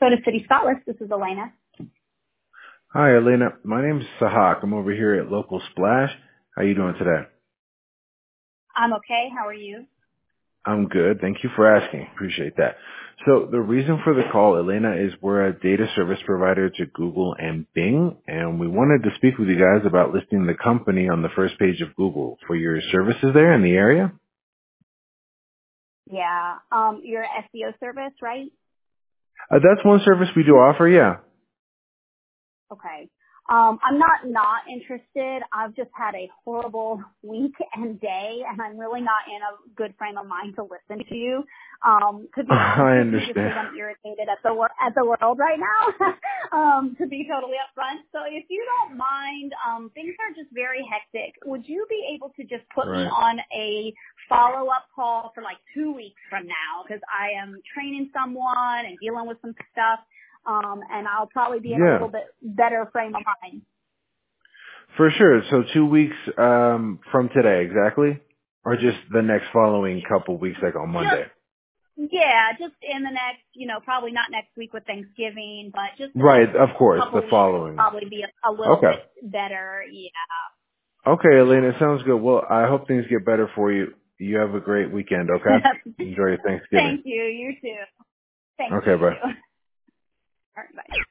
Soda City Spotless. This is Elena. Hi, Elena. My name's Sahak. I'm over here at Local Splash. How you doing today? I'm okay. How are you? I'm good. Thank you for asking. Appreciate that. So the reason for the call, Elena, is we're a data service provider to Google and Bing, and we wanted to speak with you guys about listing the company on the first page of Google for your services there in the area. Yeah. Your SEO service, right? That's one service we do offer, yeah. Okay. I'm not interested. I've just had a horrible week and day, and I'm really not in a good frame of mind to listen to you. To be honest I with you, just understand. because I'm irritated at the world right now. To be totally upfront. So if you don't mind, things are just very hectic. Would you be able to just put me Right. on a follow-up call for like 2 weeks from now? Because I am training someone and dealing with some stuff. And I'll probably be in a Yeah, little bit better frame of mind. for sure. So 2 weeks from today, exactly? Or just the next following couple weeks, like on Monday? Just in the next, probably not next week with Thanksgiving, but just the Right, next of course, couple the weeks will following. probably be a little Okay. bit better. Okay, Elena, sounds good. Well, I hope things get better for you. You have a great weekend, okay? Yeah. Enjoy your Thanksgiving. Thank you. You too. Thank you. Okay, You bye. too. All right, bye.